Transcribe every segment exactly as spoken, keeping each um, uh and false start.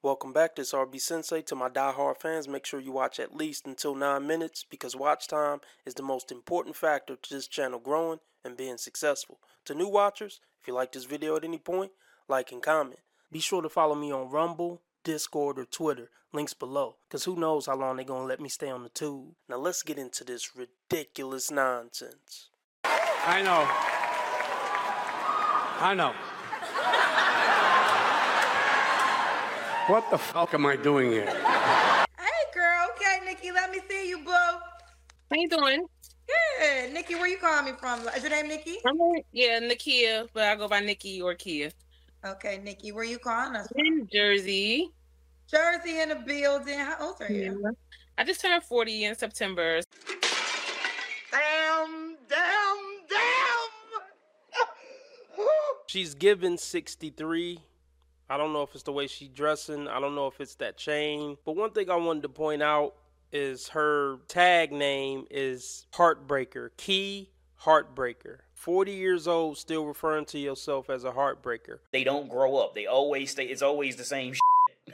Welcome back, this is R B Sensei. To my die-hard fans, make sure you watch at least until nine minutes because watch time is the most important factor to this channel growing and being successful. To new watchers, if you like this video at any point, like and comment. Be sure to follow me on Rumble, Discord, or Twitter, links below, because who knows how long they're going to let me stay on the tube. Now let's get into this ridiculous nonsense. I know. I know. What the fuck am I doing here? Hey, girl. Okay, Nikki, let me see you, boo. How you doing? Good. Nikki, where you calling me from? Is your name Nikki? I'm yeah, Nakia, but I go by Nikki or Kia. Okay, Nikki, where you calling us from? In Jersey. Jersey in the building. How old are you? Yeah. I just turned forty in September. Damn, damn, damn. She's given sixty-three. I don't know if it's the way she's dressing. I don't know if it's that chain. But one thing I wanted to point out is her tag name is Heartbreaker. Key Heartbreaker. forty years old, still referring to yourself as a heartbreaker. They don't grow up. They always stay. It's always the same shit.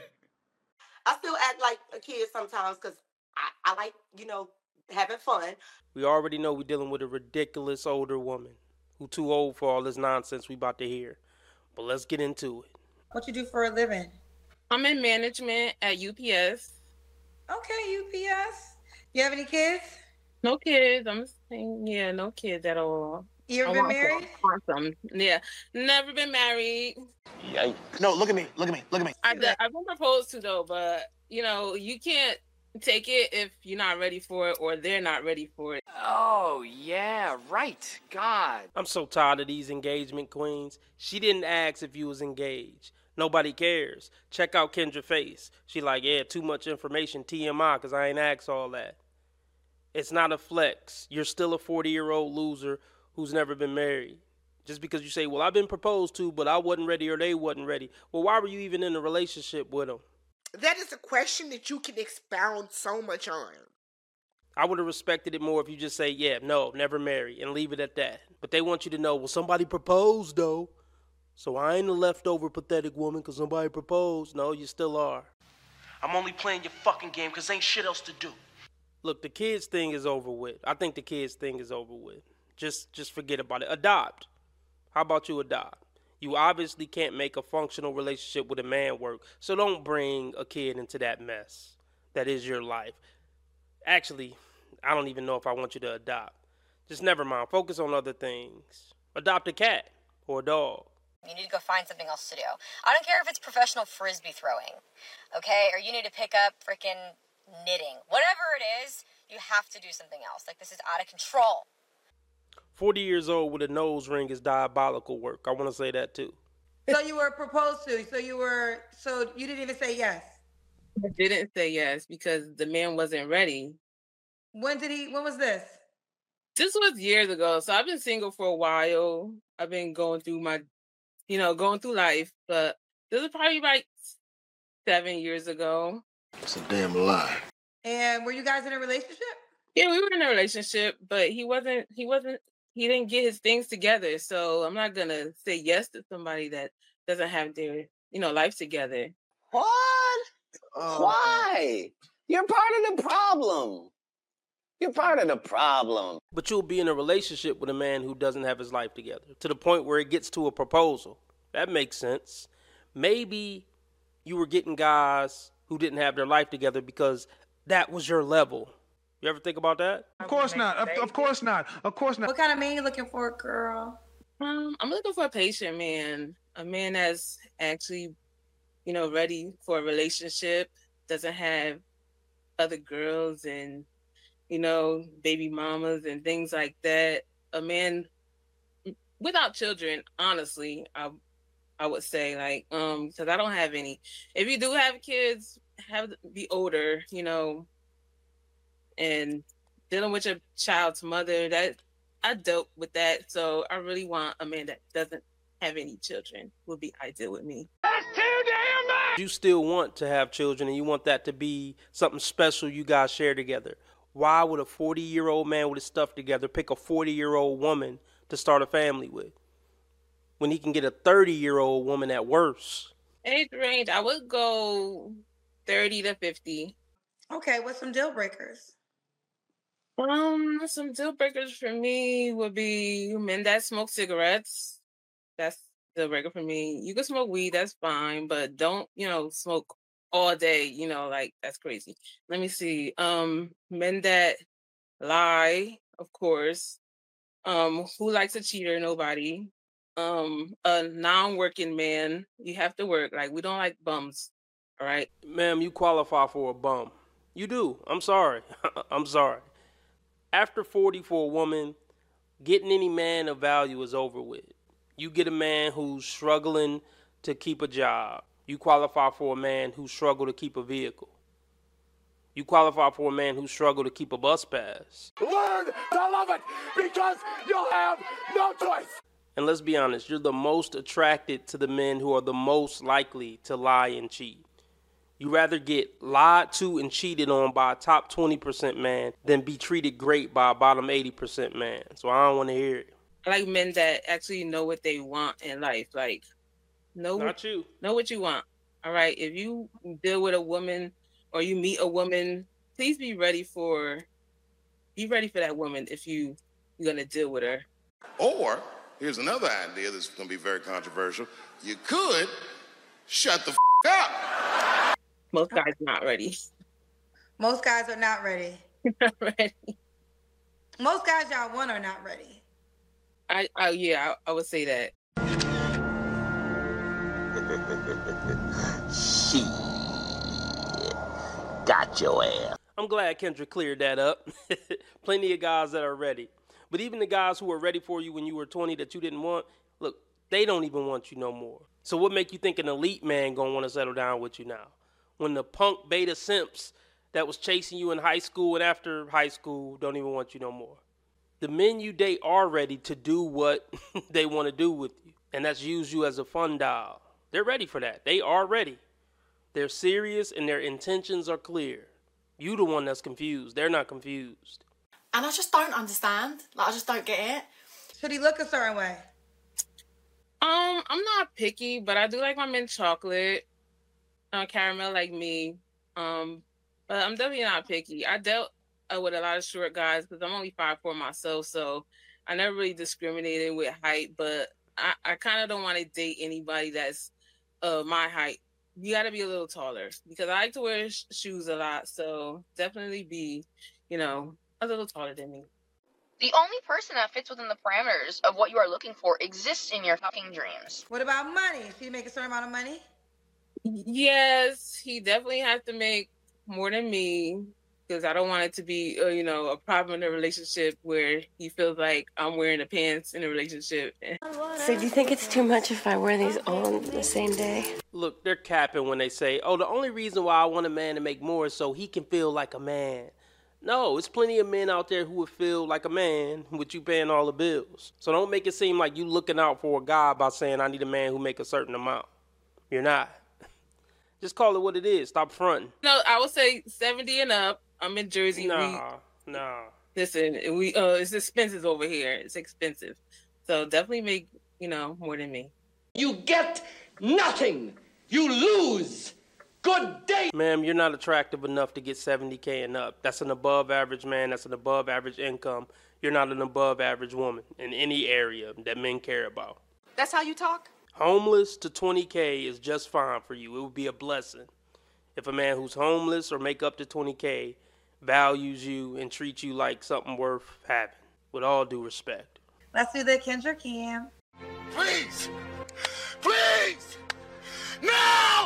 I still act like a kid sometimes because I, I like, you know, having fun. We already know we're dealing with a ridiculous older woman who too old for all this nonsense we about to hear. But let's get into it. What you do for a living? I'm in management at U P S. Okay, U P S. You have any kids? No kids. I'm saying, yeah, no kids at all. You ever I been want married? Awesome. Yeah. Never been married. Yikes. No, look at me. Look at me. Look at me. I've been, I've been proposed to, though, but, you know, you can't take it if you're not ready for it or they're not ready for it. Oh, yeah, right. God. I'm so tired of these engagement queens. She didn't ask if you was engaged. Nobody cares. Check out Kendra face. She like, yeah, too much information, T M I, because I ain't asked all that. It's not a flex. You're still a forty-year-old loser who's never been married. Just because you say, well, I've been proposed to, but I wasn't ready or they wasn't ready. Well, why were you even in a relationship with them? That is a question that you can expound so much on. I would have respected it more if you just say, yeah, no, never marry, and leave it at that. But they want you to know, well, somebody proposed, though. So I ain't a leftover pathetic woman because somebody proposed. No, you still are. I'm only playing your fucking game because ain't shit else to do. Look, the kids thing is over with. I think the kids thing is over with. Just, just forget about it. Adopt. How about you adopt? You obviously can't make a functional relationship with a man work, so don't bring a kid into that mess. That is your life. Actually, I don't even know if I want you to adopt. Just never mind. Focus on other things. Adopt a cat or a dog. You need to go find something else to do. I don't care if it's professional frisbee throwing, okay? Or you need to pick up freaking knitting. Whatever it is, you have to do something else. Like, this is out of control. forty years old with a nose ring is diabolical work. I want to say that too. So you were proposed to. So you were, so you didn't even say yes. I didn't say yes because the man wasn't ready. When did he, when was this? This was years ago. So I've been single for a while. I've been going through my, you know, going through life. But this was probably like seven years ago. That's a damn lie. And were you guys in a relationship? Yeah, we were in a relationship, but he wasn't, he wasn't, he didn't get his things together. So I'm not going to say yes to somebody that doesn't have their, you know, life together. What? Uh, Why? You're part of the problem. You're part of the problem. But you'll be in a relationship with a man who doesn't have his life together to the point where it gets to a proposal. That makes sense. Maybe you were getting guys who didn't have their life together because that was your level. You ever think about that? Of course not. Of, of course not. Of course not. What kind of man you looking for, girl? Um, I'm looking for a patient man, a man that's actually, you know, ready for a relationship, doesn't have other girls and, you know, baby mamas and things like that. A man without children, honestly, I I would say, like, um, because I don't have any. If you do have kids, have be older, you know, and dealing with your child's mother, that I dealt with that. So I really want a man that doesn't have any children would be ideal with me. That's too damn much! You still want to have children and you want that to be something special you guys share together. Why would a forty-year-old man with his stuff together pick a forty-year-old woman to start a family with when he can get a thirty-year-old woman at worst? Age range, I would go thirty to fifty. Okay, what's some deal breakers? Um, some deal breakers for me would be men that smoke cigarettes. That's the deal breaker for me. You can smoke weed, that's fine, but don't, you know, smoke all day, you know, like that's crazy. Let me see. Um, men that lie, of course. Um, who likes a cheater? Nobody. Um, a non-working man, you have to work. Like, we don't like bums. All right. Ma'am, you qualify for a bum. You do. I'm sorry. I'm sorry. After forty for a woman, getting any man of value is over with. You get a man who's struggling to keep a job. You qualify for a man who struggled to keep a vehicle. You qualify for a man who struggled to keep a bus pass. Learn to love it because you'll have no choice. And let's be honest, you're the most attracted to the men who are the most likely to lie and cheat. You rather get lied to and cheated on by a top twenty percent man than be treated great by a bottom eighty percent man. So I don't want to hear it. I like men that actually know what they want in life. Like, know, Not you. know what you want. All right. If you deal with a woman or you meet a woman, please be ready for, be ready for that woman if you, you're going to deal with her. Or, here's another idea that's going to be very controversial. You could shut the f*** up. Most guys are not ready. Most guys are not ready. Not ready. Most guys y'all want are not ready. I, I yeah, I, I would say that. Shit. Got your ass. I'm glad Kendra cleared that up. Plenty of guys that are ready. But even the guys who were ready for you when you were twenty that you didn't want, look, they don't even want you no more. So what make you think an elite man gonna want to settle down with you now? When the punk beta simps that was chasing you in high school and after high school don't even want you no more. The men you date are ready to do what they want to do with you, and that's use you as a fun doll. They're ready for that. They are ready. They're serious and their intentions are clear. You the one that's confused. They're not confused. And I just don't understand. Like, I just don't get it. Should he look a certain way? Um, I'm not picky, but I do like my mint chocolate, uh, caramel like me. Um, but I'm definitely not picky. I dealt uh, with a lot of short guys because I'm only five foot four myself, so I never really discriminated with height. But I, I kind of don't want to date anybody that's uh my height. You got to be a little taller because I like to wear sh- shoes a lot. So definitely be, you know, a little taller than me. The only person that fits within the parameters of what you are looking for exists in your fucking dreams. What about money? Should he make a certain amount of money? Yes, he definitely has to make more than me because I don't want it to be, uh, you know, a problem in a relationship where he feels like I'm wearing the pants in a relationship. So do you think it's too much if I wear these all on the same day? Look, they're capping when they say, oh, the only reason why I want a man to make more is so he can feel like a man. No, it's plenty of men out there who would feel like a man with you paying all the bills. So don't make it seem like you looking out for a guy by saying I need a man who make a certain amount. You're not. Just call it what it is. Stop fronting. No, I would say seventy and up. I'm in Jersey. Nah, we, nah. Listen, we uh, it's expensive over here. It's expensive. So definitely make, you know, more than me. You get nothing. You lose. Good day. Ma'am, you're not attractive enough to get seventy K and up. That's an above average man. That's an above average income. You're not an above average woman in any area that men care about. That's how you talk? Homeless to twenty K is just fine for you. It would be a blessing if a man who's homeless or make up to twenty K values you and treats you like something worth having, with all due respect. Let's do the Kendra Cam. Please! Please! No!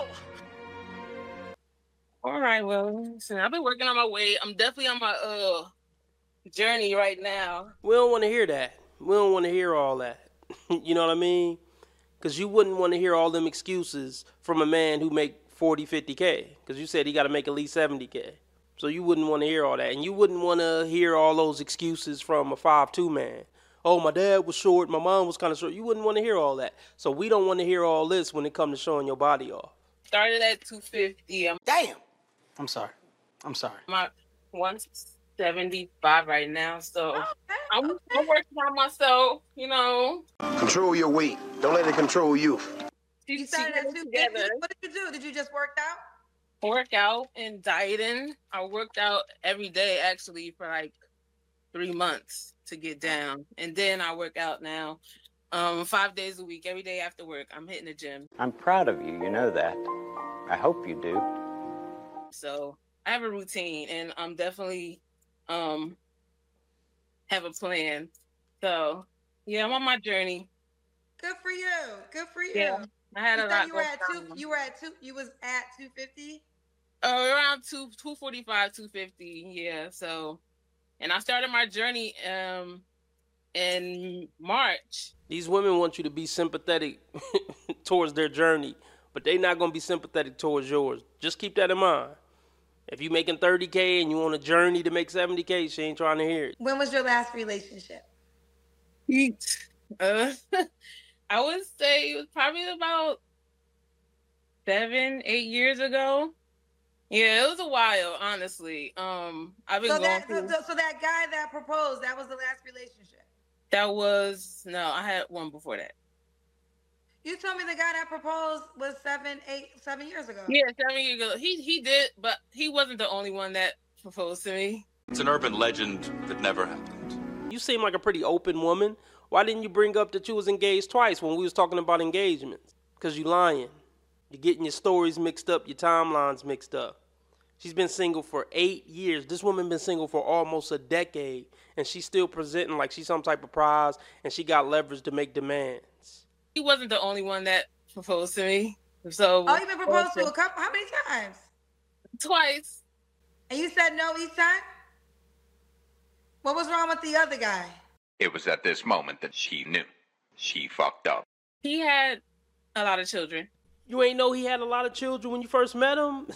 All right, well, listen, I've been working on my way. I'm definitely on my uh journey right now. We don't want to hear that. We don't want to hear all that. You know what I mean? Because you wouldn't want to hear all them excuses from a man who make forty, fifty K. Because you said he got to make at least seventy K. So you wouldn't want to hear all that. And you wouldn't want to hear all those excuses from a five two man. Oh, my dad was short. My mom was kind of short. You wouldn't want to hear all that. So we don't want to hear all this when it comes to showing your body off. Started at two fifty. I'm Damn. I'm sorry. I'm sorry. I'm at one seventy-five right now. So okay. I'm, I'm working on myself, you know. Control your weight. Don't let it control you. She, You started she at got it two together. fifty. What did you do? Did you just work out? Work out and dieting. I worked out every day actually for like three months to get down, and then I work out now, um, five days a week, every day after work. I'm hitting the gym. I'm proud of you, you know that. I hope you do. So I have a routine, and I'm definitely um have a plan. So yeah, I'm on my journey. Good for you. Good for you. Yeah, I had you a said lot you were going at two. on. You were at two. You was at two fifty. Uh, around two two forty five, two fifty. Yeah. So, and I started my journey um in March. These women want you to be sympathetic towards their journey, but they not gonna be sympathetic towards yours. Just keep that in mind. If you making thirty K and you on a journey to make seventy K, she ain't trying to hear it. When was your last relationship? Uh, I would say it was probably about seven, eight years ago. Yeah, it was a while, honestly. Um, I've been So going that, through. so, so that guy that proposed, that was the last relationship. That was no, I had one before that. You told me the guy that proposed was seven, eight, seven years ago. Yeah, seven years ago. He he did, but he wasn't the only one that proposed to me. It's an urban legend that never happened. You seem like a pretty open woman. Why didn't you bring up that you was engaged twice when we was talking about engagements? Because you lying. You're getting your stories mixed up, your timelines mixed up. She's been single for eight years. This woman been single for almost a decade, and she's still presenting like she's some type of prize, and she got leverage to make demands. He wasn't the only one that proposed to me. So Oh, you've been proposed to a couple. How many times? Twice. And you said no each time? What was wrong with the other guy? It was at this moment that she knew. She fucked up. He had a lot of children. You ain't know he had a lot of children when you first met him?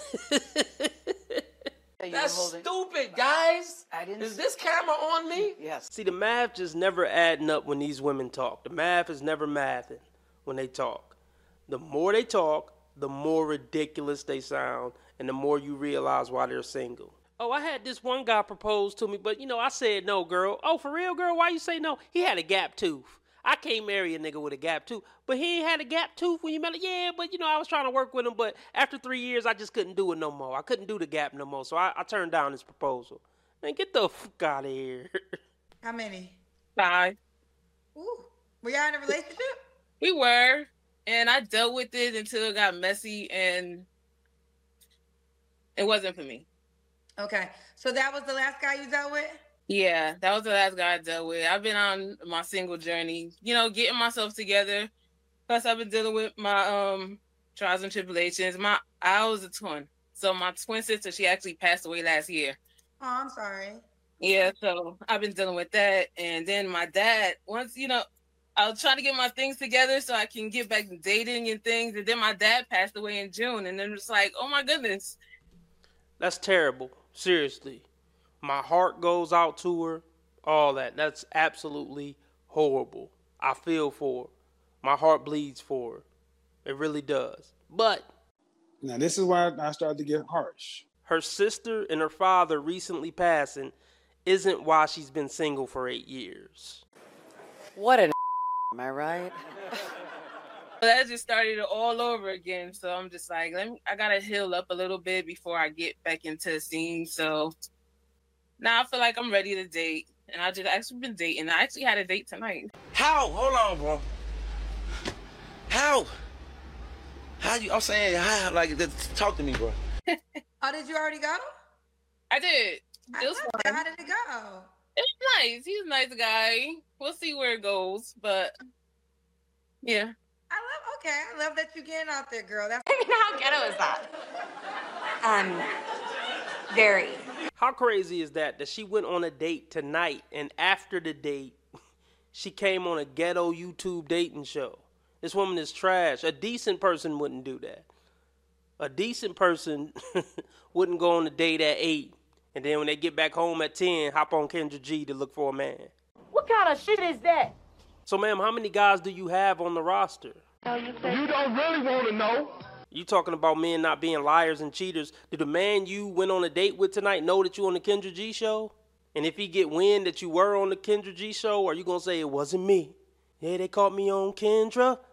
That's stupid, guys. Is this camera on me? Yes. See, the math just never adding up when these women talk. The math is never mathing when they talk. The more they talk, the more ridiculous they sound, and the more you realize why they're single. Oh, I had this one guy propose to me, but, you know, I said no, girl. Oh, for real, girl? Why you say no? He had a gap tooth. I can't marry a nigga with a gap tooth. But he ain't had a gap tooth when you met him. Yeah, but, you know, I was trying to work with him, but after three years, I just couldn't do it no more. I couldn't do the gap no more, so I, I turned down his proposal. Man, get the fuck out of here. How many? Five. Ooh. Were y'all in a relationship? We were, and I dealt with it until it got messy, and it wasn't for me. Okay. So that was the last guy you dealt with? Yeah, that was the last guy I dealt with. I've been on my single journey, you know, getting myself together. Plus, I've been dealing with my um trials and tribulations. My I was a twin, so my twin sister, she actually passed away last year. Oh, I'm sorry. Yeah, so I've been dealing with that, and then my dad. Once you know, I was trying to get my things together so I can get back to dating and things, and then my dad passed away in June, and then it's like, oh my goodness. That's terrible. Seriously. My heart goes out to her. All that. That's absolutely horrible. I feel for her. My heart bleeds for her. It really does. But now this is why I started to get harsh. Her sister and her father recently passing isn't why she's been single for eight years. What an am I right? That just started it all over again. So I'm just like, let me, I gotta heal up a little bit before I get back into the scene. So now I feel like I'm ready to date. And I just actually been dating. I actually had a date tonight. How? Hold on, bro. How? How you? I'm saying, how? Like, just talk to me, bro. Oh, did you already go? I did. I It was loved fun. it. How did it go? It was nice. He's a nice guy. We'll see where it goes. But yeah. I love, okay, I love that you getting out there, girl. That's How ghetto is that? Um, very. How crazy is that? That she went on a date tonight, and after the date, she came on a ghetto YouTube dating show. This woman is trash. A decent person wouldn't do that. A decent person wouldn't go on a date at eight, and then when they get back home at ten, hop on Kendra G to look for a man. What kind of shit is that? So, ma'am, how many guys do you have on the roster? You don't really want to know. You talking about men not being liars and cheaters. Did the man you went on a date with tonight know that you on the Kendra G show? And if he get wind that you were on the Kendra G show, are you going to say it wasn't me? Yeah, they caught me on Kendra.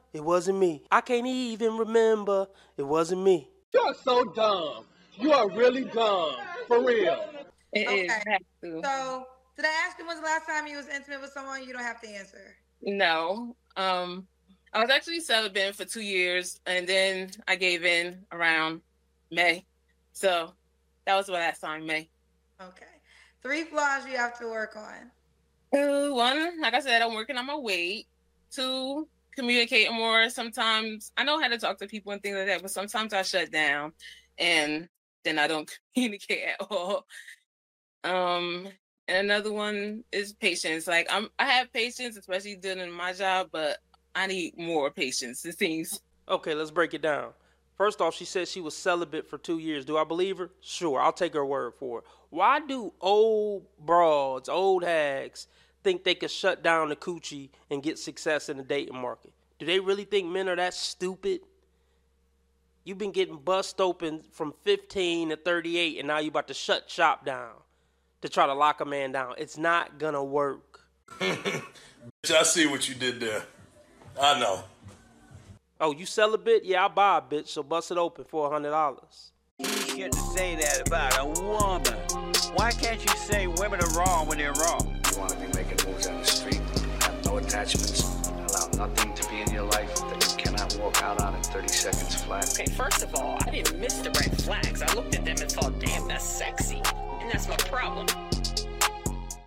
It wasn't me. I can't even remember. It wasn't me. You're so dumb. You are really dumb. For real. It Okay. is. Have to. So, did I ask you when's the last time you was intimate with someone? You don't have to answer. No. Um, I was actually celibate for two years, and then I gave in around May. So that was the last time, May. Okay. Three flaws you have to work on. Uh, one, like I said, I'm working on my weight. Two, communicating more. Sometimes I know how to talk to people and things like that, but sometimes I shut down, and then I don't communicate at all. Um, and another one is patience. Like I'm, I have patience, especially doing my job, but I need more patience. It seems. Okay, let's break it down. First off, she said she was celibate for two years. Do I believe her? Sure, I'll take her word for it. Why do old broads, old hags, think they could shut down the coochie and get success in the dating market? Do they really think men are that stupid? You've been getting bust open from fifteen to thirty-eight, and now you about to shut shop down to try to lock a man down. It's not gonna work. Bitch, I see what you did there. I know. Oh, you celibate? Yeah, I'll buy a bitch, so bust it open for one hundred dollars. You shouldn't say that about a woman. Why can't you say women are wrong when they're wrong? You want to be making moves on the street, have no attachments, allow nothing to be in your life that you cannot walk out on in thirty seconds flat. Okay, first of all, I didn't miss the red flags. I looked at them and thought, damn, that's sexy. And that's my problem.